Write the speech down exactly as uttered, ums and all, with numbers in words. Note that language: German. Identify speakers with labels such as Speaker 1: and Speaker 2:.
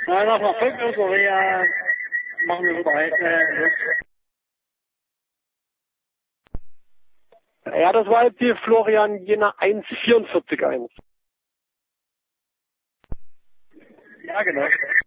Speaker 1: Ja, nochmal fünf Uhr Korea. Machen wir vorbei. Äh, ja, das war jetzt die Florian Jena eins vierundvierzig eins. Ja, genau.